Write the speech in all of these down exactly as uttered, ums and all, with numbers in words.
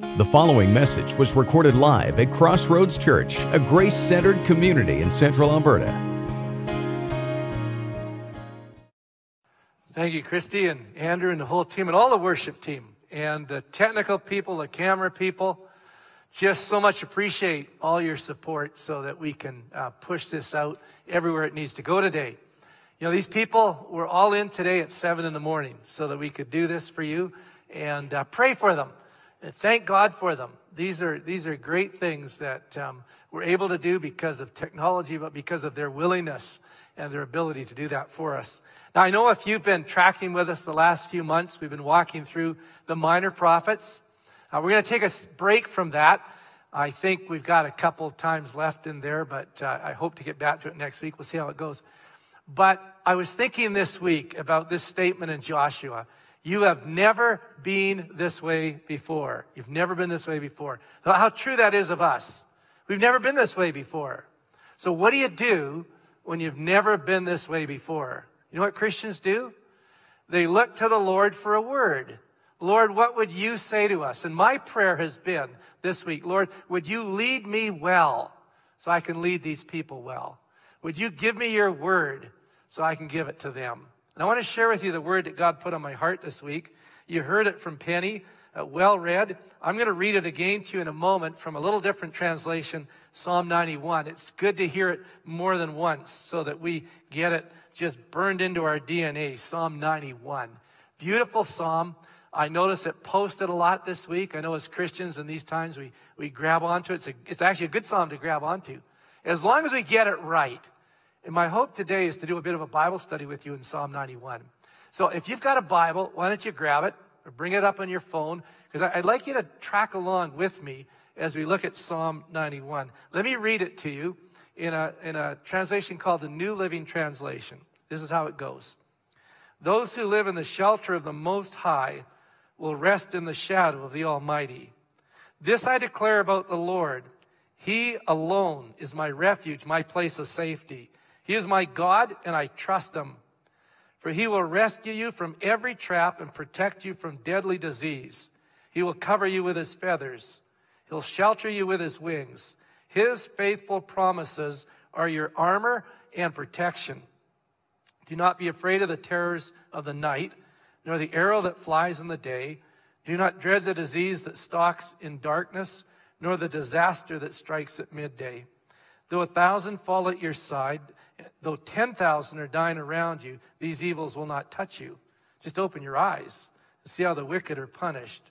The following message was recorded live at Crossroads Church, a grace-centered community in Central Alberta. Thank you, Christy and Andrew and the whole team and all the worship team and the technical people, the camera people. Just so much appreciate all your support so that we can uh, push this out everywhere it needs to go today. You know, these people were all in today at seven in the morning so that we could do this for you, and uh, pray for them and thank God for them. These are these are great things that um, we're able to do because of technology, but because of their willingness and their ability to do that for us. Now, I know if you've been tracking with us the last few months, we've been walking through the minor prophets. Uh, we're going to take a break from that. I think we've got a couple times left in there, but uh, I hope to get back to it next week. We'll see how it goes. But I was thinking this week about this statement in Joshua. You have never been this way before. You've never been this way before. How true that is of us. We've never been this way before. So what do you do when you've never been this way before? You know what Christians do? They look to the Lord for a word. Lord, what would you say to us? And my prayer has been this week, Lord, would you lead me well so I can lead these people well? Would you give me your word so I can give it to them? And I want to share with you the word that God put on my heart this week. You heard it from Penny, uh, well read. I'm going to read it again to you in a moment from a little different translation, Psalm ninety-one. It's good to hear it more than once so that we get it just burned into our D N A, Psalm ninety-one. Beautiful psalm. I notice it posted a lot this week. I know as Christians in these times we, we grab onto it. It's, a, it's actually a good psalm to grab onto. As long as we get it right. And my hope today is to do a bit of a Bible study with you in Psalm ninety-one. So if you've got a Bible, why don't you grab it or bring it up on your phone? Because I'd like you to track along with me as we look at Psalm ninety-one. Let me read it to you in a, in a translation called the New Living Translation. This is how it goes. Those who live in the shelter of the Most High will rest in the shadow of the Almighty. This I declare about the Lord. He alone is my refuge, my place of safety. He is my God, and I trust him. For he will rescue you from every trap and protect you from deadly disease. He will cover you with his feathers. He'll shelter you with his wings. His faithful promises are your armor and protection. Do not be afraid of the terrors of the night, nor the arrow that flies in the day. Do not dread the disease that stalks in darkness, nor the disaster that strikes at midday. Though a thousand fall at your side, though ten thousand are dying around you, these evils will not touch you. Just open your eyes and see how the wicked are punished.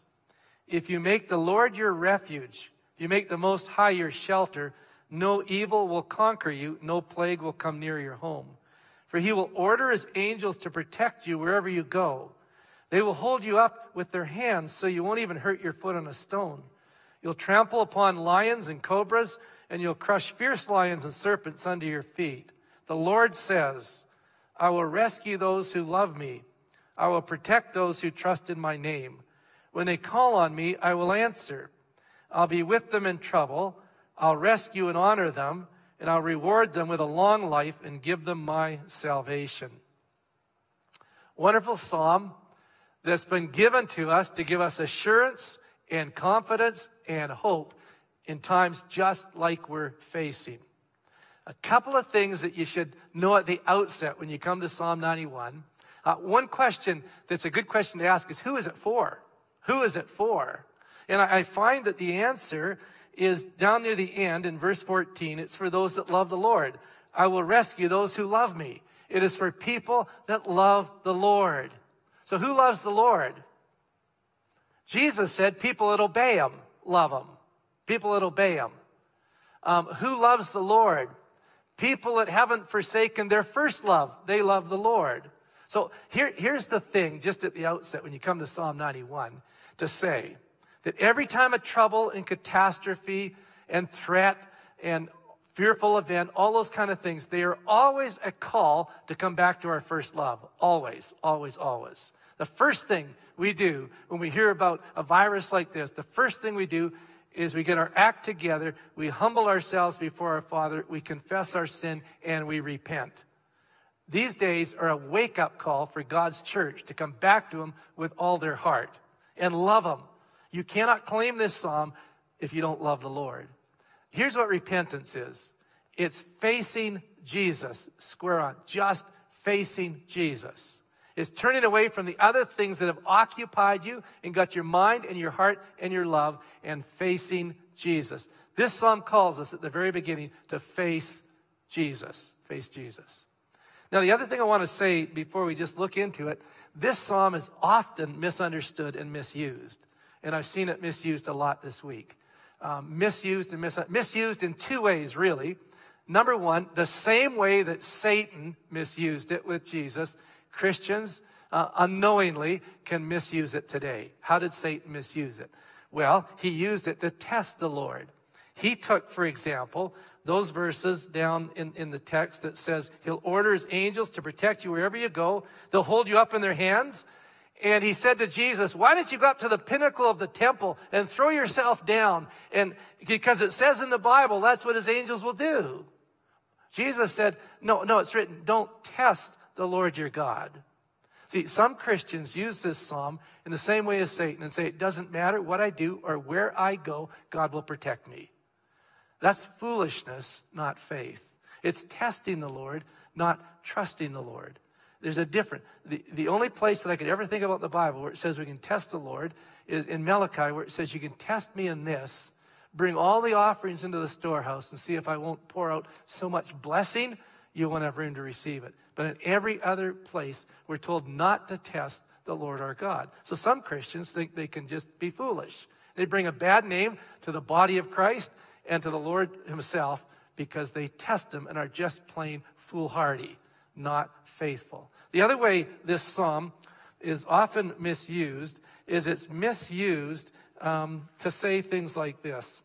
If you make the Lord your refuge, if you make the Most High your shelter, no evil will conquer you, no plague will come near your home. For he will order his angels to protect you wherever you go. They will hold you up with their hands so you won't even hurt your foot on a stone. You'll trample upon lions and cobras, and you'll crush fierce lions and serpents under your feet. The Lord says, I will rescue those who love me. I will protect those who trust in my name. When they call on me, I will answer. I'll be with them in trouble. I'll rescue and honor them, and I'll reward them with a long life and give them my salvation. Wonderful psalm that's been given to us to give us assurance and confidence and hope in times just like we're facing. A couple of things that you should know at the outset when you come to Psalm ninety-one. Uh, one question that's a good question to ask is, who is it for? Who is it for? And I, I find that the answer is down near the end in verse fourteen. It's for those that love the Lord. I will rescue those who love me. It is for people that love the Lord. So who loves the Lord? Jesus said people that obey him love him. People that obey him. Um, who loves the Lord? People that haven't forsaken their first love. They love the Lord. So here, here's the thing, just at the outset, when you come to Psalm ninety-one, to say that every time a trouble and catastrophe and threat and fearful event, all those kind of things, they are always a call to come back to our first love. Always, always, always. The first thing we do when we hear about a virus like this, the first thing we do is we get our act together, we humble ourselves before our Father, we confess our sin, and we repent. These days are a wake-up call for God's church to come back to him with all their heart and love him You cannot claim this psalm if you don't love the Lord. Here's what repentance is. It's facing Jesus, square on, just facing Jesus. It's turning away from the other things that have occupied you and got your mind and your heart and your love and facing Jesus. This psalm calls us at the very beginning to face Jesus. Face Jesus. Now, the other thing I want to say before we just look into it, this psalm is often misunderstood and misused. And I've seen it misused a lot this week. Um, misused and mis- misused in two ways, really. Number one, the same way that Satan misused it with Jesus, Christians uh, unknowingly can misuse it today. How did Satan misuse it? Well, he used it to test the Lord. He took, for example, those verses down in, in the text that says he'll order his angels to protect you wherever you go. They'll hold you up in their hands. And he said to Jesus, why don't you go up to the pinnacle of the temple and throw yourself down? And because it says in the Bible, that's what his angels will do. Jesus said, no, no, it's written, don't test the Lord your God. See, some Christians use this psalm in the same way as Satan and say, it doesn't matter what I do or where I go, God will protect me. That's foolishness, not faith. It's testing the Lord, not trusting the Lord. There's a difference. The, the only place that I could ever think about in the Bible where it says we can test the Lord is in Malachi, where it says you can test me in this, bring all the offerings into the storehouse and see if I won't pour out so much blessing, you won't have room to receive it. But in every other place, we're told not to test the Lord our God. So some Christians think they can just be foolish. They bring a bad name to the body of Christ and to the Lord himself because they test him and are just plain foolhardy, not faithful. The other way this psalm is often misused is it's misused um, to say things like this.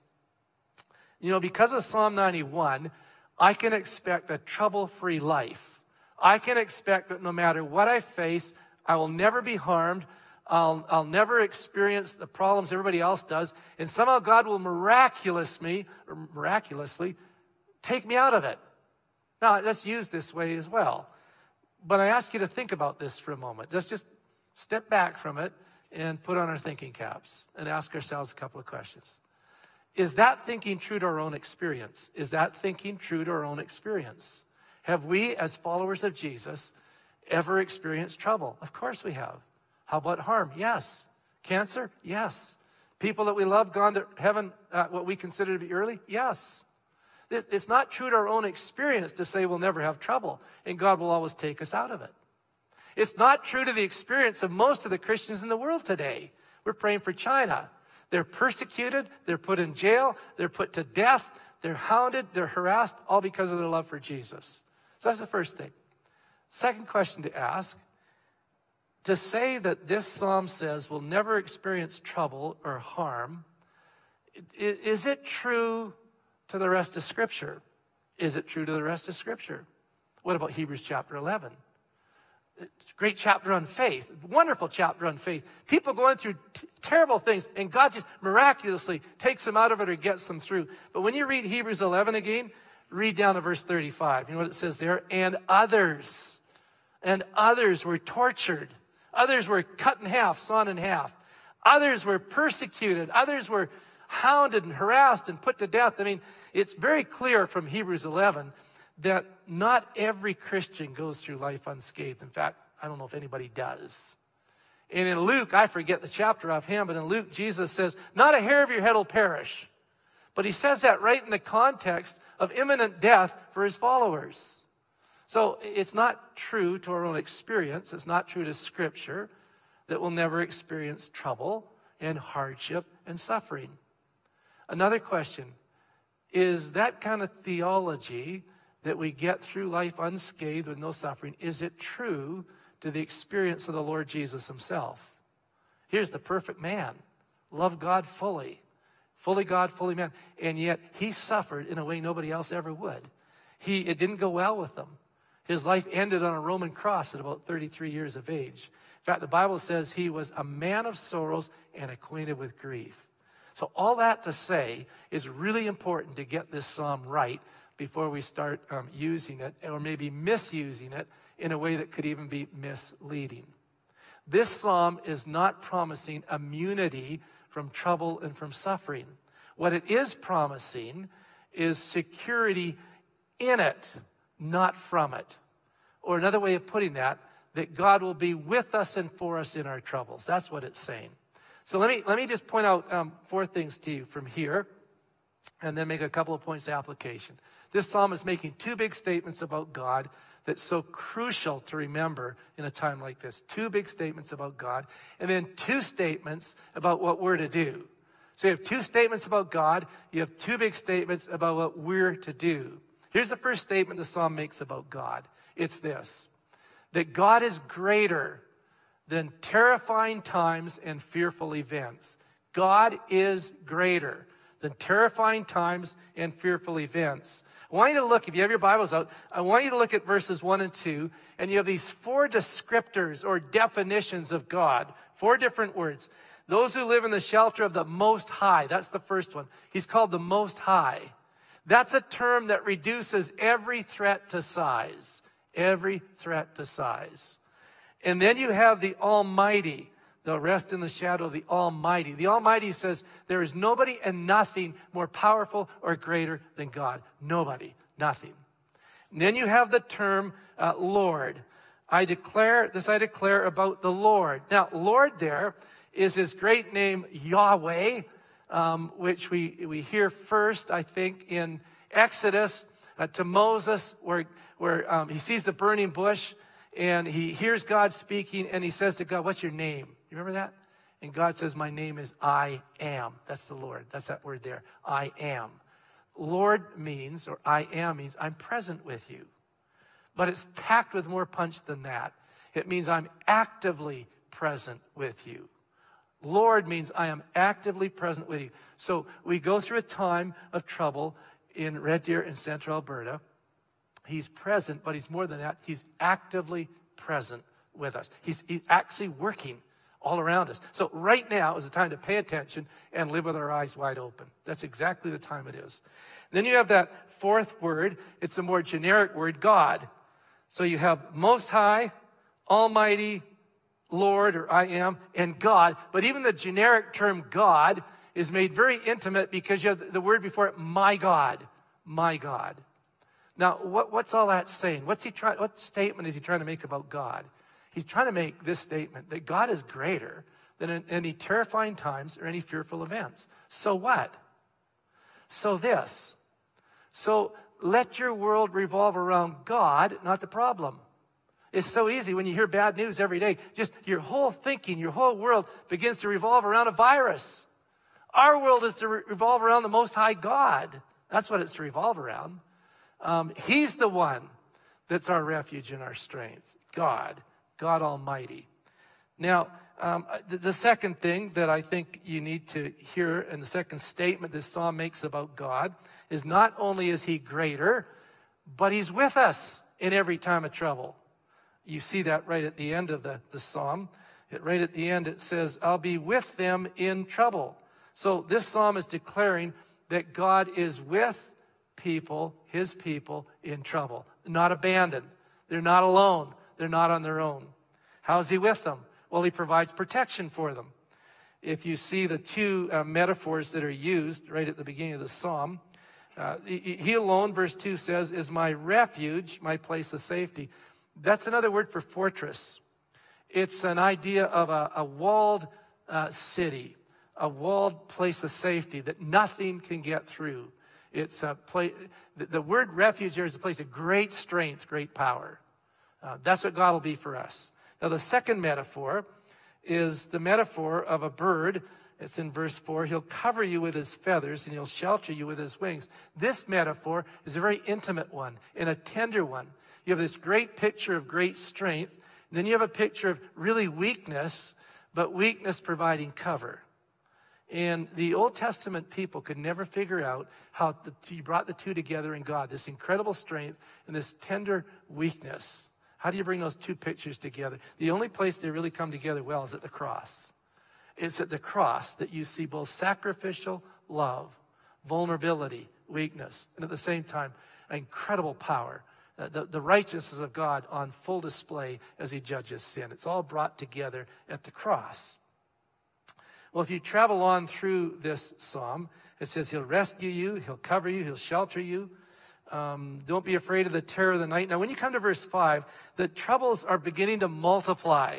You know, because of Psalm ninety-one, I can expect a trouble-free life. I can expect that no matter what I face, I will never be harmed. I'll, I'll never experience the problems everybody else does. And somehow God will miraculous me, or miraculously take me out of it. Now, that's used this way as well. But I ask you to think about this for a moment. Let's just step back from it and put on our thinking caps and ask ourselves a couple of questions. Is that thinking true to our own experience? Is that thinking true to our own experience? Have we, as followers of Jesus, ever experienced trouble? Of course we have. How about harm? Yes. Cancer? Yes. People that we love gone to heaven, uh, what we consider to be early? Yes. It's not true to our own experience to say we'll never have trouble and God will always take us out of it. It's not true to the experience of most of the Christians in the world today. We're praying for China. They're persecuted, they're put in jail, they're put to death, they're hounded, they're harassed, all because of their love for Jesus. So that's the first thing. Second question to ask, to say that this psalm says we'll never experience trouble or harm, is it true to the rest of Scripture? Is it true to the rest of Scripture? What about Hebrews chapter eleven? It's a great chapter on faith, wonderful chapter on faith. People going through t- terrible things, and God just miraculously takes them out of it or gets them through. But when you read Hebrews eleven again, read down to verse thirty-five. You know what it says there? And others, and others were tortured. Others were cut in half, sawn in half. Others were persecuted. Others were hounded and harassed and put to death. I mean, it's very clear from Hebrews eleven that not every Christian goes through life unscathed. In fact, I don't know if anybody does. And in Luke, I forget the chapter offhand, but in Luke, Jesus says, not a hair of your head will perish. But he says that right in the context of imminent death for his followers. So it's not true to our own experience. It's not true to Scripture that we'll never experience trouble and hardship and suffering. Another question, is that kind of theology that we get through life unscathed with no suffering, is it true to the experience of the Lord Jesus himself? Here's the perfect man, loved God fully, fully God, fully man, and yet he suffered in a way nobody else ever would. He, it didn't go well with him. His life ended on a Roman cross at about thirty-three years of age. In fact, the Bible says he was a man of sorrows and acquainted with grief. So all that to say is really important to get this psalm right before we start um, using it, or maybe misusing it in a way that could even be misleading. This psalm is not promising immunity from trouble and from suffering. What it is promising is security in it, not from it. Or another way of putting that, that God will be with us and for us in our troubles. That's what it's saying. So let me let me just point out um, four things to you from here, and then make a couple of points of application. This psalm is making two big statements about God that's so crucial to remember in a time like this. Two big statements about God, and then two statements about what we're to do. So you have two statements about God, you have two big statements about what we're to do. Here's the first statement the psalm makes about God. It's this, that God is greater than terrifying times and fearful events. God is greater than terrifying times and fearful events. I want you to look, if you have your Bibles out, I want you to look at verses one and two, and you have these four descriptors or definitions of God, four different words. Those who live in the shelter of the Most High, that's the first one. He's called the Most High. That's a term that reduces every threat to size. Every threat to size. And then you have the Almighty. They'll rest in the shadow of the Almighty. The Almighty says there is nobody and nothing more powerful or greater than God. Nobody, nothing. And then you have the term uh, Lord. I declare, this I declare about the Lord. Now, Lord there is his great name Yahweh, um, which we, we hear first, I think, in Exodus uh, to Moses, where, where um, he sees the burning bush, and he hears God speaking, and he says to God, what's your name? You remember that? And God says, my name is I am. That's the Lord. That's that word there. I am. Lord means, or I am means, I'm present with you. But it's packed with more punch than that. It means I'm actively present with you. Lord means I am actively present with you. So we go through a time of trouble in Red Deer in central Alberta. He's present, but he's more than that. He's actively present with us. He's, he's actually working all around us. So right now is the time to pay attention and live with our eyes wide open. That's exactly the time it is. Then you have that fourth word. It's a more generic word, God. So you have Most High, Almighty, Lord, or I am, and God. But even the generic term God is made very intimate because you have the word before it, my God, my God. Now, what, what's all that saying? What's he trying? What statement is he trying to make about God? He's trying to make this statement that God is greater than in any terrifying times or any fearful events. So what? So this. So let your world revolve around God, not the problem. It's so easy when you hear bad news every day. Just your whole thinking, your whole world begins to revolve around a virus. Our world is to re- revolve around the Most High God. That's what it's to revolve around. Um, he's the one that's our refuge and our strength. God. God Almighty. Now, um, the, the second thing that I think you need to hear, and the second statement this psalm makes about God, is not only is he greater, but he's with us in every time of trouble. You see that right at the end of the, the psalm. It, right at the end it says, I'll be with them in trouble. So this psalm is declaring that God is with people, his people, in trouble. Not abandoned. They're not alone. They're not on their own. How is he with them? Well, he provides protection for them. If you see the two uh, metaphors that are used right at the beginning of the psalm, uh, he, he alone, verse two says, is my refuge, my place of safety. That's another word for fortress. It's an idea of a, a walled uh, city, a walled place of safety that nothing can get through. It's a place, the, the word refuge there is a place of great strength, great power. Uh, that's what God will be for us. Now, the second metaphor is the metaphor of a bird. It's in verse four. He'll cover you with his feathers and he'll shelter you with his wings. This metaphor is a very intimate one and a tender one. You have this great picture of great strength. And then you have a picture of really weakness, but weakness providing cover. And the Old Testament people could never figure out how the, you brought the two together in God, this incredible strength and this tender weakness. How do you bring those two pictures together? The only place they really come together well is at the cross. It's at the cross that you see both sacrificial love, vulnerability, weakness, and at the same time, incredible power. Uh, the, the righteousness of God on full display as he judges sin. It's all brought together at the cross. Well, if you travel on through this psalm, it says he'll rescue you, he'll cover you, he'll shelter you. Um, don't be afraid of the terror of the night. Now, when you come to verse five, the troubles are beginning to multiply.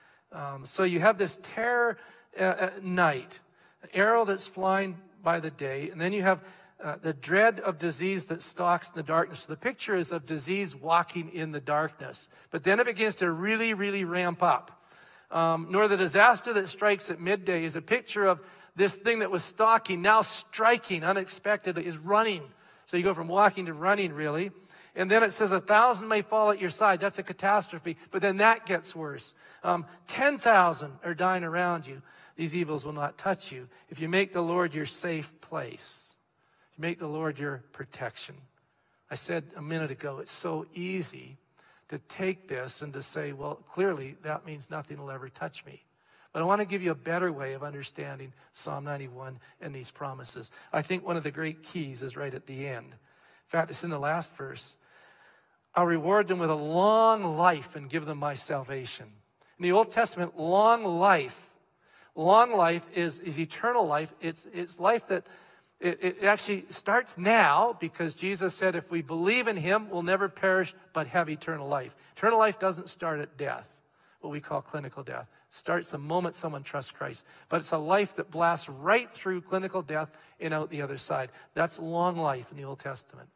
Um, so you have this terror uh, at night, an arrow that's flying by the day, and then you have uh, the dread of disease that stalks in the darkness. So the picture is of disease walking in the darkness. But then it begins to really, really ramp up. Um, nor the disaster that strikes at midday is a picture of this thing that was stalking, now striking unexpectedly, is running. So you go from walking to running, really. And then it says a thousand may fall at your side. That's a catastrophe. But then that gets worse. Um, ten thousand are dying around you. These evils will not touch you. If you make the Lord your safe place, if you make the Lord your protection. I said a minute ago, it's so easy to take this and to say, well, clearly that means nothing will ever touch me. But I want to give you a better way of understanding Psalm ninety-one and these promises. I think one of the great keys is right at the end. In fact, it's in the last verse. I'll reward them with a long life and give them my salvation. In the Old Testament, long life, long life is, is eternal life. It's, it's life that it, it actually starts now, because Jesus said if we believe in him, we'll never perish but have eternal life. Eternal life doesn't start at death, what we call clinical death. It starts the moment someone trusts Christ. But it's a life that blasts right through clinical death and out the other side. That's long life in the Old Testament.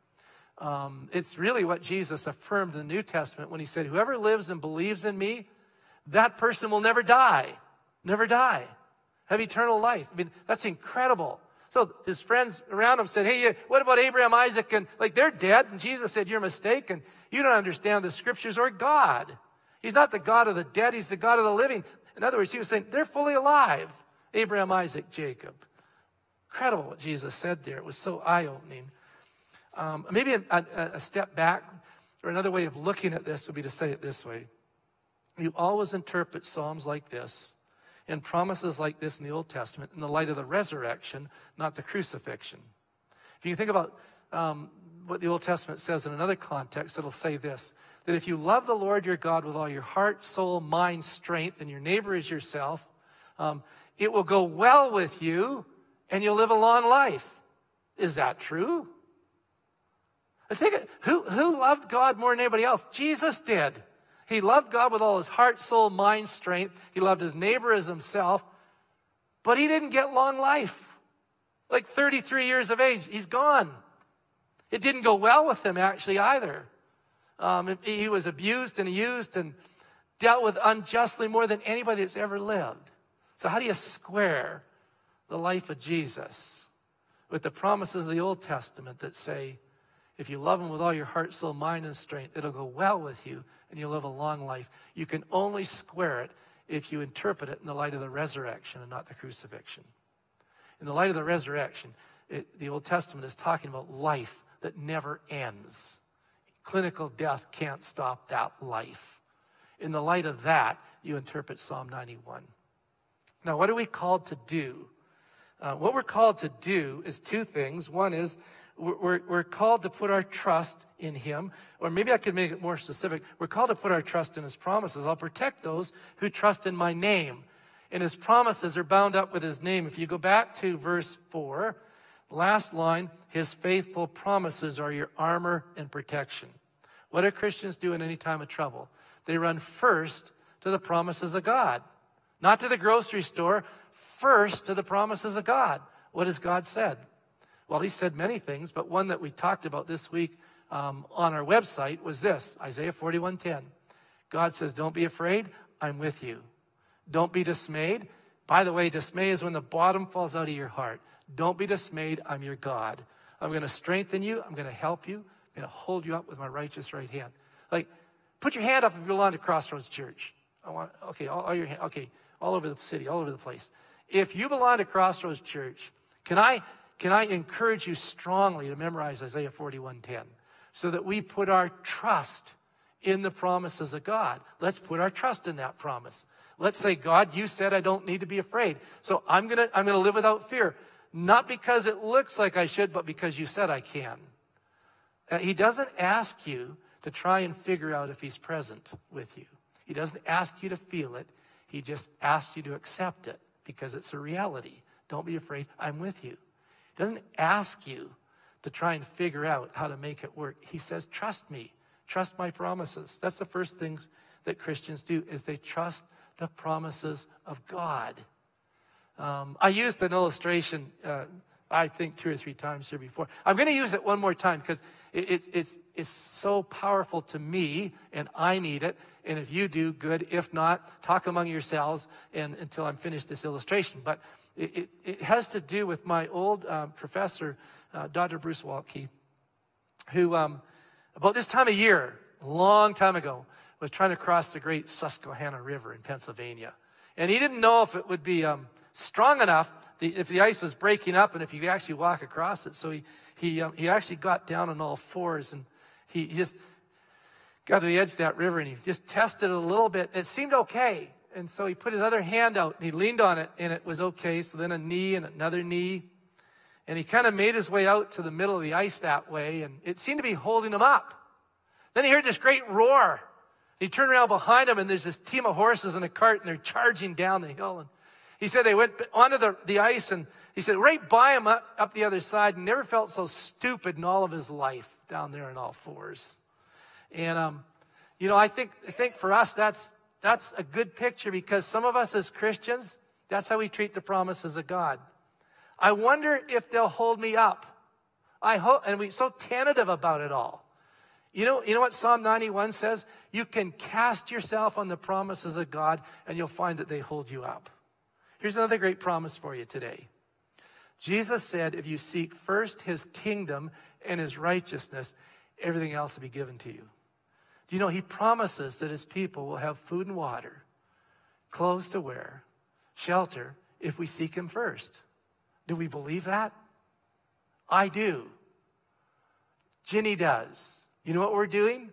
Um, it's really what Jesus affirmed in the New Testament when he said, whoever lives and believes in me, that person will never die. Never die. Have eternal life. I mean, that's incredible. So his friends around him said, hey, what about Abraham, Isaac? And like, they're dead. And Jesus said, you're mistaken. You don't understand the scriptures or God. He's not the God of the dead. He's the God of the living. In other words, he was saying, they're fully alive. Abraham, Isaac, Jacob. Incredible what Jesus said there. It was so eye-opening. Um, maybe a, a, a step back, or another way of looking at this would be to say it this way. You always interpret Psalms like this and promises like this in the Old Testament in the light of the resurrection, not the crucifixion. If you think about um, what the Old Testament says in another context, it'll say this, that if you love the Lord your God with all your heart, soul, mind, strength, and your neighbor as yourself, um, it will go well with you and you'll live a long life. Is that true? I think, who, who loved God more than anybody else? Jesus did. He loved God with all his heart, soul, mind, strength. He loved his neighbor as himself. But he didn't get long life. Like thirty-three years of age, he's gone. It didn't go well with him, actually, either. Um, he was abused and used and dealt with unjustly more than anybody that's ever lived. So how do you square the life of Jesus with the promises of the Old Testament that say, if you love him with all your heart, soul, mind, and strength, it'll go well with you and you'll live a long life. You can only square it if you interpret it in the light of the resurrection and not the crucifixion. In the light of the resurrection, it, the Old Testament is talking about life that never ends. Clinical death can't stop that life. In the light of that, you interpret Psalm ninety-one. Now, what are we called to do? Uh, what we're called to do is two things. One is We're, we're called to put our trust in him, or maybe I could make it more specific. We're called to put our trust in his promises. I'll protect those who trust in my name. And his promises are bound up with his name. If you go back to verse four, last line, his faithful promises are your armor and protection. What do Christians do in any time of trouble? They run first to the promises of God. Not to the grocery store, first to the promises of God. What has God said? Well, he said many things, but one that we talked about this week um, on our website was this, Isaiah forty-one ten. God says, don't be afraid, I'm with you. Don't be dismayed. By the way, dismay is when the bottom falls out of your heart. Don't be dismayed, I'm your God. I'm going to strengthen you, I'm going to help you, I'm going to hold you up with my righteous right hand. Like, put your hand up if you belong to Crossroads Church. I want, okay, all, all your hand, okay, all over the city, all over the place. If you belong to Crossroads Church, can I... Can I encourage you strongly to memorize Isaiah forty-one ten so that we put our trust in the promises of God? Let's put our trust in that promise. Let's say, God, you said I don't need to be afraid. So I'm going to I'm going to live without fear. Not because it looks like I should, but because you said I can. Uh, he doesn't ask you to try and figure out if he's present with you. He doesn't ask you to feel it. He just asks you to accept it. because it's a reality. Don't be afraid. I'm with you. He doesn't ask you to try and figure out how to make it work. He says, trust me. Trust my promises. That's the first things that Christians do, is they trust the promises of God. Um, I used an illustration, uh, I think two or three times here before. I'm going to use it one more time because it, it's, it's, it's so powerful to me, and I need it. And if you do, good. If not, talk among yourselves and, until I'm finished this illustration. But it, it, it has to do with my old uh, professor, uh, Doctor Bruce Waltke, who um, about this time of year, a long time ago, was trying to cross the great Susquehanna River in Pennsylvania. And he didn't know if it would be um, strong enough, the, if the ice was breaking up, and if he could actually walk across it. So he he um, he actually got down on all fours, and he, he just got to the edge of that river, and he just tested it a little bit. It seemed okay. And so he put his other hand out, and he leaned on it, and it was okay. So then a knee and another knee. And he kind of made his way out to the middle of the ice that way, and it seemed to be holding him up. Then he heard this great roar. He turned around behind him, and there's this team of horses in a cart, and they're charging down the hill. And he said they went onto the, the ice, and he said right by him up, up the other side, and never felt so stupid in all of his life down there on all fours. And, um, you know, I think, I think for us, that's, that's a good picture, because some of us as Christians, that's how we treat the promises of God. I wonder if they'll hold me up. I hope, and we're so tentative about it all. You know, you know what Psalm ninety-one says? You can cast yourself on the promises of God, and you'll find that they hold you up. Here's another great promise for you today. Jesus said, if you seek first his kingdom and his righteousness, everything else will be given to you. Do you know he promises that his people will have food and water, clothes to wear, shelter, if we seek him first? Do we believe that? I do. Ginny does. You know what we're doing?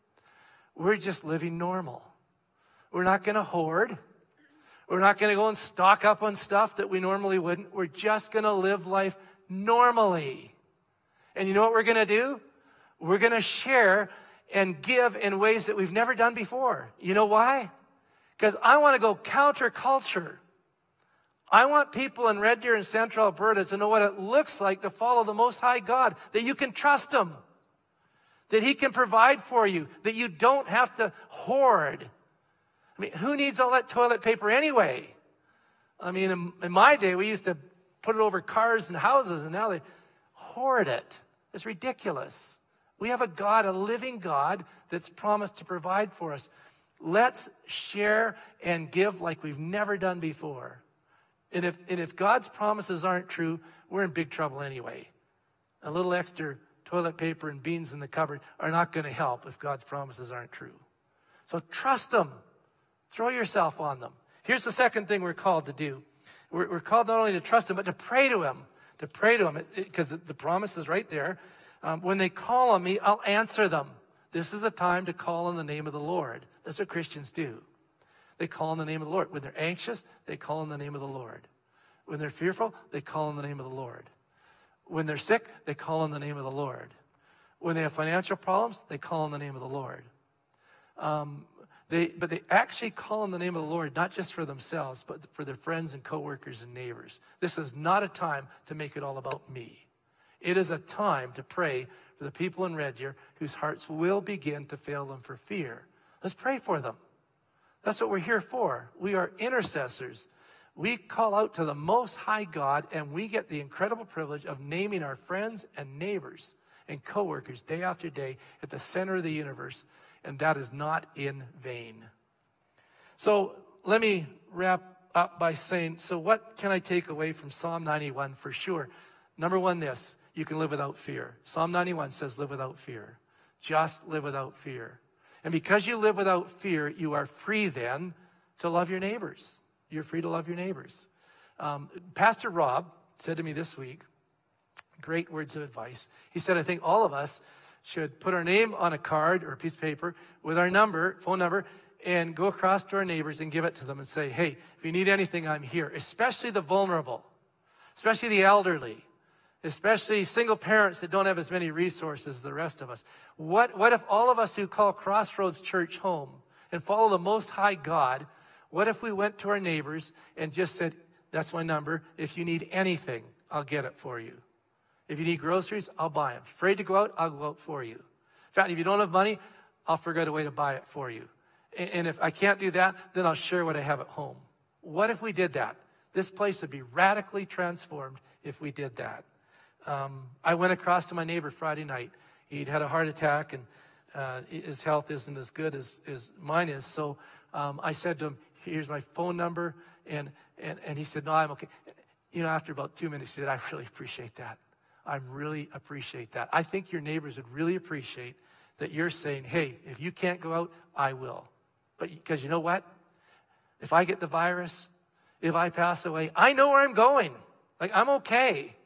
We're just living normal. We're not going to hoard. We're not going to go and stock up on stuff that we normally wouldn't. We're just going to live life normally. And you know what we're going to do? We're going to share and give in ways that we've never done before. You know why? Because I want to go counterculture. I want people in Red Deer and Central Alberta to know what it looks like to follow the Most High God, that you can trust him, that he can provide for you, that you don't have to hoard. I mean, who needs all that toilet paper anyway? I mean, in, in my day, we used to put it over cars and houses, and now they hoard it. It's ridiculous. We have a God, a living God, that's promised to provide for us. Let's share and give like we've never done before. And if, and if God's promises aren't true, we're in big trouble anyway. A little extra toilet paper and beans in the cupboard are not going to help if God's promises aren't true. So trust them. Throw yourself on them. Here's the second thing we're called to do. We're, we're called not only to trust him, but to pray to him. To pray to him, because the, the promise is right there. Um, when they call on me, I'll answer them. This is a time to call on the name of the Lord. That's what Christians do. They call on the name of the Lord. When they're anxious, they call on the name of the Lord. When they're fearful, they call on the name of the Lord. When they're sick, they call on the name of the Lord. When they have financial problems, they call on the name of the Lord. Um, they, but they actually call on the name of the Lord, not just for themselves, but for their friends and coworkers and neighbors. This is not a time to make it all about me. It is a time to pray for the people in Red Deer whose hearts will begin to fail them for fear. Let's pray for them. That's what we're here for. We are intercessors. We call out to the Most High God, and we get the incredible privilege of naming our friends and neighbors and coworkers day after day at the center of the universe, and that is not in vain. So let me wrap up by saying, so what can I take away from Psalm ninety-one for sure? Number one, this, you can live without fear. Psalm ninety-one says live without fear. Just live without fear. And because you live without fear, you are free then to love your neighbors. You're free to love your neighbors. Um, Pastor Rob said to me this week, great words of advice. He said, I think all of us should put our name on a card or a piece of paper with our number, phone number, and go across to our neighbors and give it to them and say, hey, if you need anything, I'm here. Especially the vulnerable, especially the elderly, especially single parents that don't have as many resources as the rest of us. What, what if all of us who call Crossroads Church home and follow the Most High God, what if we went to our neighbors and just said, That's my number. If you need anything, I'll get it for you. If you need groceries, I'll buy them. Afraid to go out, I'll go out for you. In fact, if you don't have money, I'll figure out a way to buy it for you. And if I can't do that, then I'll share what I have at home. What if we did that? This place would be radically transformed if we did that. Um, I went across to my neighbor Friday night. He'd had a heart attack, and uh, his health isn't as good as, as mine is. So um, I said to him, here's my phone number. And, and, and he said, no, I'm okay. You know, after about two minutes, he said, I really appreciate that. I really appreciate that. I think your neighbors would really appreciate that you're saying, hey, if you can't go out, I will. But because you know what? If I get the virus, if I pass away, I know where I'm going. Like, I'm okay.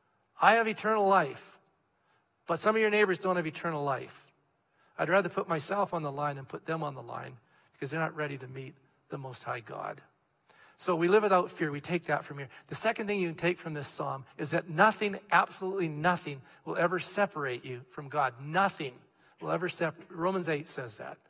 I have eternal life. But some of your neighbors don't have eternal life. I'd rather put myself on the line than put them on the line because they're not ready to meet the Most High God. So we live without fear. We take that from here. The second thing you can take from this psalm is that nothing, absolutely nothing, will ever separate you from God. Nothing will ever separate. Romans eight says that.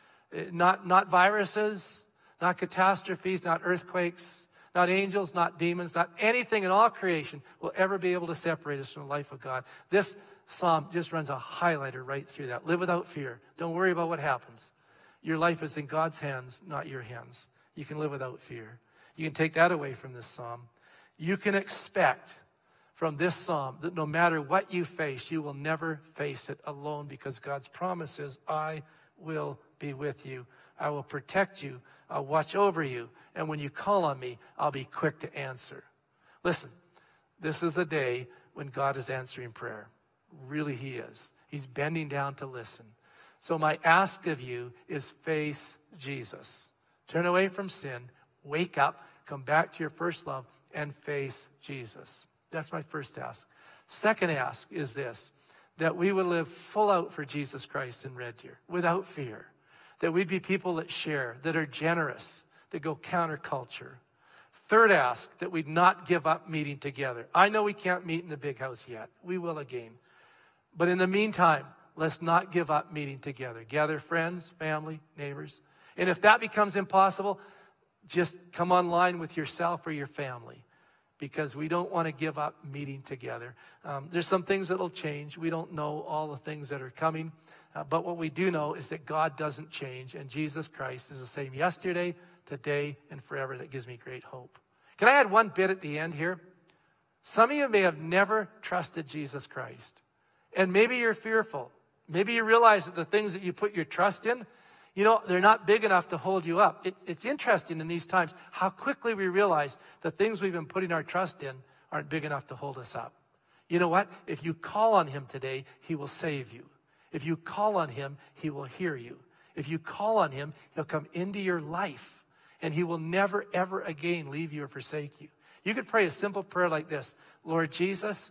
Not, not viruses, not catastrophes, not earthquakes, not angels, not demons, not anything in all creation will ever be able to separate us from the life of God. This psalm just runs a highlighter right through that. Live without fear. Don't worry about what happens. Your life is in God's hands, not your hands. You can live without fear. You can take that away from this psalm. You can expect from this psalm that no matter what you face, you will never face it alone because God's promise is, I will be with you. I will protect you. I'll watch over you. And when you call on me, I'll be quick to answer. Listen, this is the day when God is answering prayer. Really, he is. He's bending down to listen. So my ask of you is face Jesus. Turn away from sin. Wake up, come back to your first love, and face Jesus. That's my first ask. Second ask is this, that we would live full out for Jesus Christ in Red Deer, without fear. That we'd be people that share, that are generous, that go counterculture. Third ask, that we'd not give up meeting together. I know we can't meet in the big house yet. We will again. But in the meantime, let's not give up meeting together. Gather friends, family, neighbors. And if that becomes impossible, just come online with yourself or your family because we don't want to give up meeting together. Um, there's some things that will change. We don't know all the things that are coming. Uh, but what we do know is that God doesn't change. And Jesus Christ is the same yesterday, today, and forever. That gives me great hope. Can I add one bit at the end here? Some of you may have never trusted Jesus Christ. And maybe you're fearful. Maybe you realize that the things that you put your trust in, you know, they're not big enough to hold you up. It, it's interesting in these times how quickly we realize the things we've been putting our trust in aren't big enough to hold us up. You know what? If you call on him today, he will save you. If you call on him, he will hear you. If you call on him, he'll come into your life, and he will never, ever again leave you or forsake you. You could pray a simple prayer like this. Lord Jesus,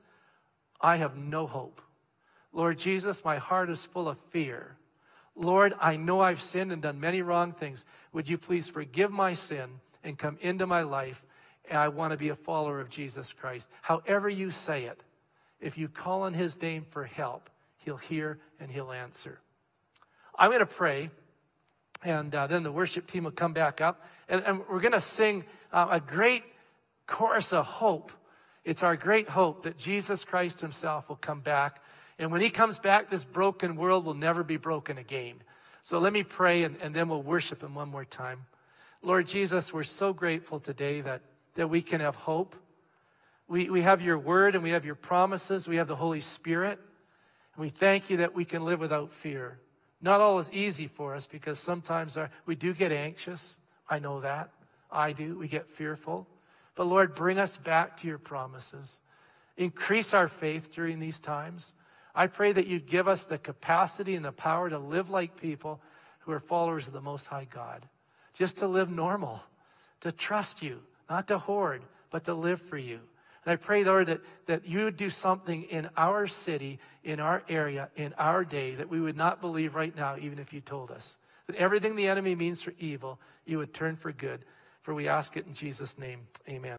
I have no hope. Lord Jesus, my heart is full of fear. Lord, I know I've sinned and done many wrong things. Would you please forgive my sin and come into my life? And I want to be a follower of Jesus Christ. However you say it, if you call on his name for help, he'll hear and he'll answer. I'm going to pray, and uh, then the worship team will come back up. And, and we're going to sing uh, a great chorus of hope. It's our great hope that Jesus Christ himself will come back. And when he comes back, this broken world will never be broken again. So let me pray, and, and then we'll worship him one more time. Lord Jesus, we're so grateful today that, that we can have hope. We, we have your word, and we have your promises. We have the Holy Spirit. And we thank you that we can live without fear. Not always easy for us because sometimes our, we do get anxious. I know that. I do. We get fearful. But Lord, bring us back to your promises. Increase our faith during these times. I pray that you'd give us the capacity and the power to live like people who are followers of the Most High God. Just to live normal, to trust you, not to hoard, but to live for you. And I pray, Lord, that, that you would do something in our city, in our area, in our day that we would not believe right now, even if you told us. That everything the enemy means for evil, you would turn for good. For we ask it in Jesus' name. Amen.